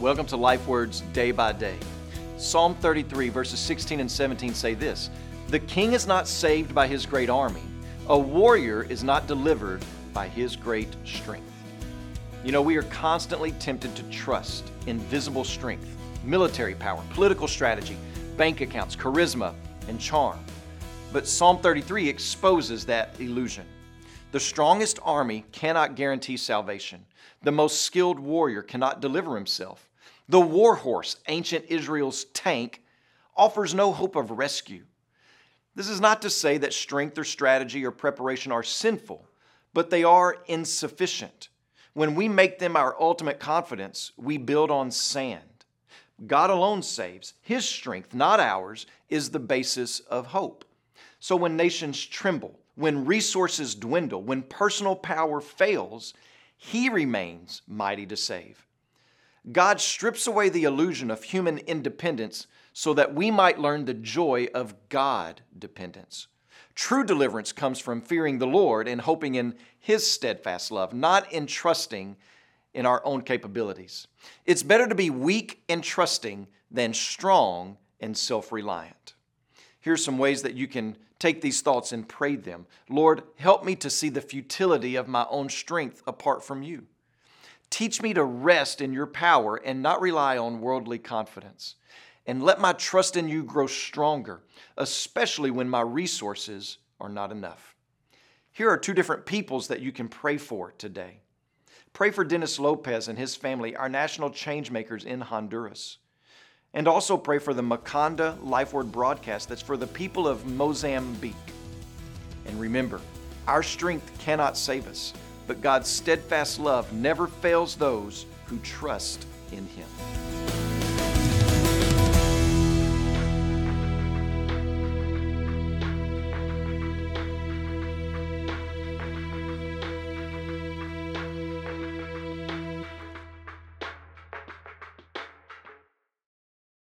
Welcome to Life Words Day by Day. Psalm 33 verses 16 and 17 say this: "The king is not saved by his great army. A warrior is not delivered by his great strength." You know, we are constantly tempted to trust in visible strength, military power, political strategy, bank accounts, charisma, and charm. But Psalm 33 exposes that illusion. The strongest army cannot guarantee salvation. The most skilled warrior cannot deliver himself. The war horse, ancient Israel's tank, offers no hope of rescue. This is not to say that strength or strategy or preparation are sinful, but they are insufficient. When we make them our ultimate confidence, we build on sand. God alone saves. His strength, not ours, is the basis of hope. So when nations tremble, when resources dwindle, when personal power fails, He remains mighty to save. God strips away the illusion of human independence so that we might learn the joy of God dependence. True deliverance comes from fearing the Lord and hoping in His steadfast love, not in trusting in our own capabilities. It's better to be weak and trusting than strong and self-reliant. Here's some ways that you can take these thoughts and pray them. Lord, help me to see the futility of my own strength apart from You. Teach me to rest in Your power and not rely on worldly confidence. And let my trust in You grow stronger, especially when my resources are not enough. Here are two different peoples that you can pray for today. Pray for Dennis Lopez and his family, our national change makers in Honduras. And also pray for the Makanda Life Word broadcast that's for the people of Mozambique. And remember, our strength cannot save us, but God's steadfast love never fails those who trust in Him.